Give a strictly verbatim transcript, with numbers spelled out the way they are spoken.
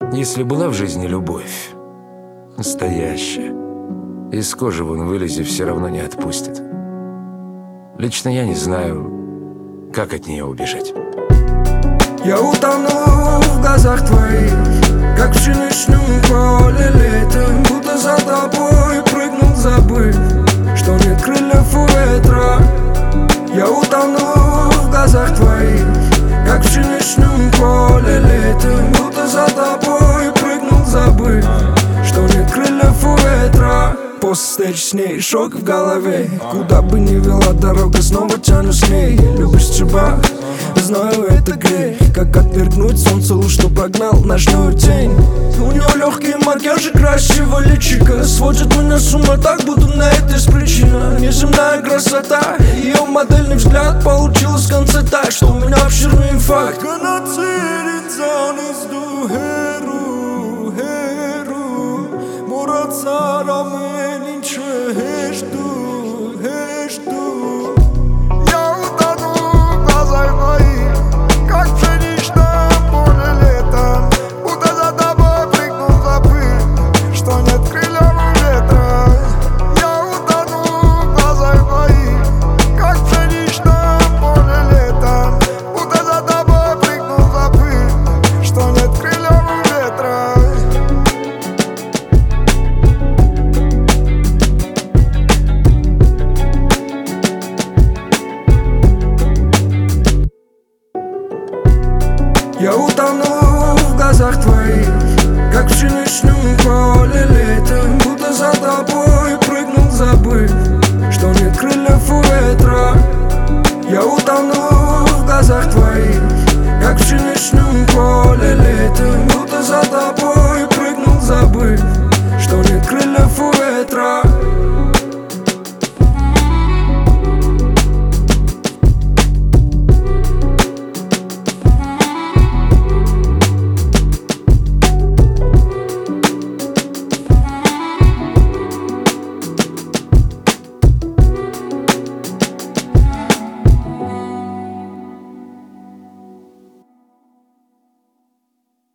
Если была в жизни любовь, настоящая, из кожи вон вылези, все равно не отпустит. Лично я не знаю, как от нее убежать. Я утону в глазах твоих, как в пшеничном поле летом, будто за тобой прыгнул, забыв, что нет крыльев у ветра. Я утону в глазах твоих, как в пшеничном поле летом, будто за тобой прыгнул, забыв, что нет крыльев у ветра. После встречи с ней шок в голове, куда бы ни вела дорога, снова тянусь к ней. Любишь чебак? Знаю, это грех, как отвергнуть солнце луч, что прогнал ночную тень. У нее легкий макияж и красивое личико сводит меня с ума, так будто на это есть причина. Неземная красота, ее модельный взгляд получилось в конце так, что у меня обширный инфаркт. Я утону в глазах твоих, как в пшеничном поле летом, будто за тобой прыгнул, забыв, что нет крыльев у ветра. Я утону в глазах твоих, как в пшеничном поле летом,